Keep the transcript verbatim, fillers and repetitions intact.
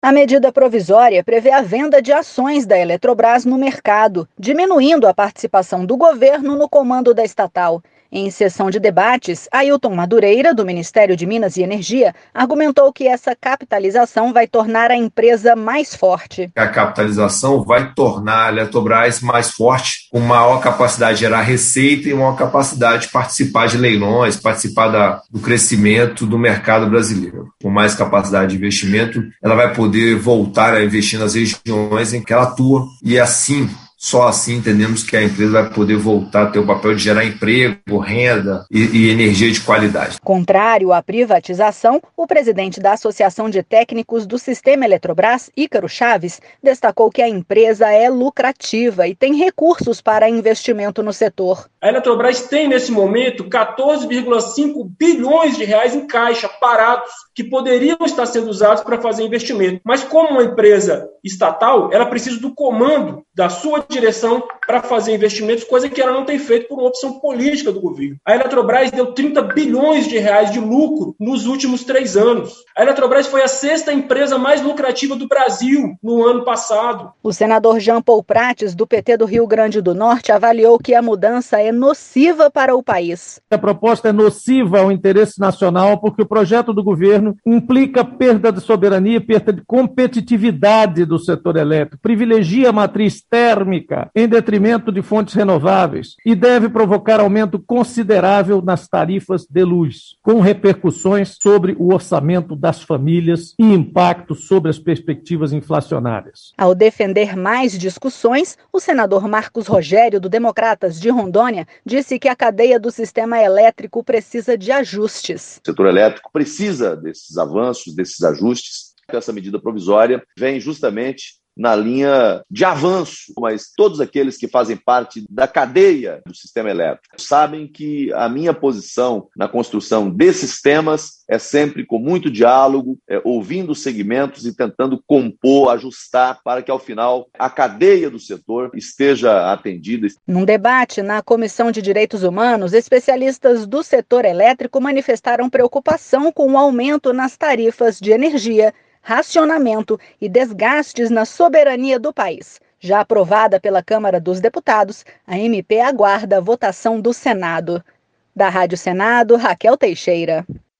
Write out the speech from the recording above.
A medida provisória prevê a venda de ações da Eletrobras no mercado, diminuindo a participação do governo no comando da estatal. Em sessão de debates, Ailton Madureira, do Ministério de Minas e Energia, argumentou que essa capitalização vai tornar a empresa mais forte. A capitalização vai tornar a Eletrobras mais forte, com maior capacidade de gerar receita e maior capacidade de participar de leilões, participar da, do crescimento do mercado brasileiro. Com mais capacidade de investimento, ela vai poder voltar a investir nas regiões em que ela atua e assim, só assim entendemos que a empresa vai poder voltar a ter o papel de gerar emprego, renda e, e energia de qualidade. Contrário à privatização, o presidente da Associação de Técnicos do Sistema Eletrobras, Ícaro Chaves, destacou que a empresa é lucrativa e tem recursos para investimento no setor. A Eletrobras tem, nesse momento, quatorze vírgula cinco bilhões de reais em caixa parados que poderiam estar sendo usados para fazer investimento. Mas como uma empresa estatal, ela precisa do comando da sua direção para fazer investimentos, coisa que ela não tem feito por uma opção política do governo. A Eletrobras deu trinta bilhões de reais de lucro nos últimos três anos. A Eletrobras foi a sexta empresa mais lucrativa do Brasil no ano passado. O senador Jean Paul Prates, do P T do Rio Grande do Norte, avaliou que a mudança é nociva para o país. A proposta é nociva ao interesse nacional porque o projeto do governo implica perda de soberania e perda de competitividade do setor elétrico, privilegia a matriz térmica em detrimento de fontes renováveis e deve provocar aumento considerável nas tarifas de luz, com repercussões sobre o orçamento das famílias e impacto sobre as perspectivas inflacionárias. Ao defender mais discussões, o senador Marcos Rogério, do Democratas de Rondônia, disse que a cadeia do sistema elétrico precisa de ajustes. O setor elétrico precisa desses avanços, desses ajustes. Essa medida provisória vem justamente na linha de avanço, mas todos aqueles que fazem parte da cadeia do sistema elétrico sabem que a minha posição na construção desses temas é sempre com muito diálogo, é, ouvindo os segmentos e tentando compor, ajustar para que ao final a cadeia do setor esteja atendida. Num debate na Comissão de Direitos Humanos, especialistas do setor elétrico manifestaram preocupação com o aumento nas tarifas de energia, racionamento e desgastes na soberania do país. Já aprovada pela Câmara dos Deputados, a M P aguarda a votação do Senado. Da Rádio Senado, Raquel Teixeira.